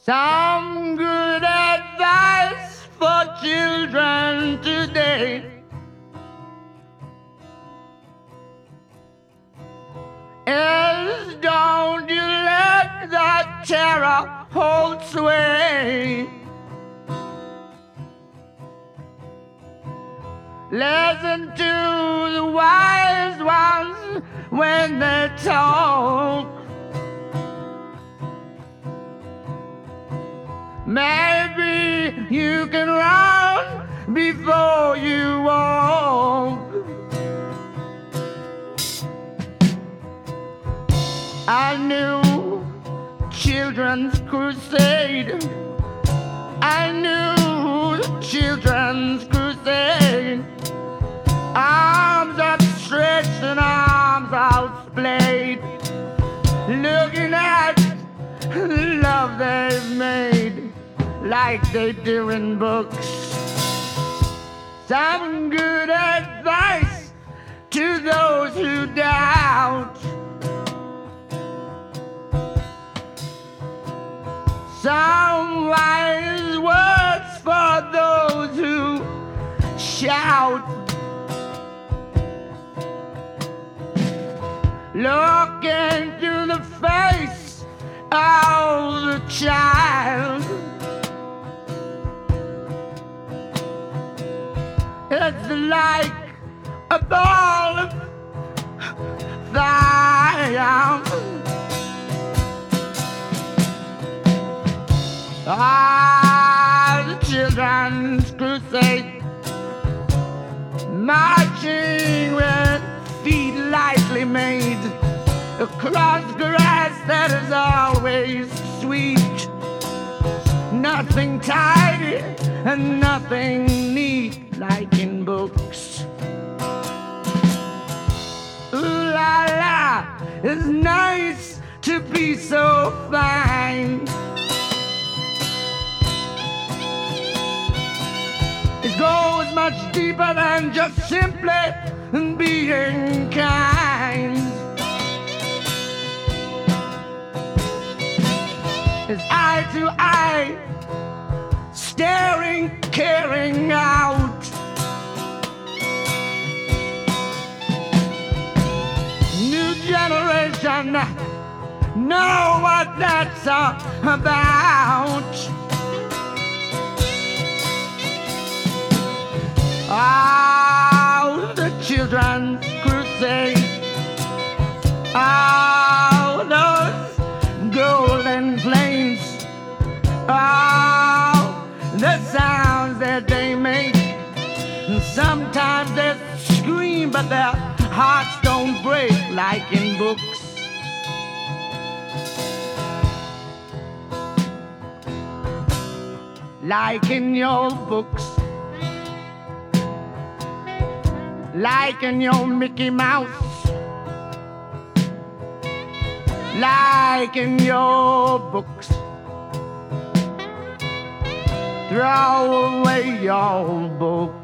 Some good advice for children today is don't you let the terror hold sway. Listen to the wise ones when they talk. Maybe you can run before you walk. I knew Children's Crusade. I knew the Children's Crusade. Arms outstretched and arms outsplayed, looking at the love they've made like they do in books. Some good advice to those who doubt. Some wise words for those who shout. Look into the face of the child. It's like a ball of fire. Ah, the Children's Crusade, marching with feet lightly made across grass that is always sweet. Nothing tidy and nothing neat like in books. Ooh la la, it's nice to be so fine. It goes much deeper than just simply being kind. It's eye to eye, staring, caring out. New generation know what that's about. Oh, the Children's Crusade. Oh, those golden flames. Oh, the sounds that they make. Sometimes they scream, but their hearts don't break like in books. Like in your books. Like in your Mickey Mouse, like in your books. Throw away your books.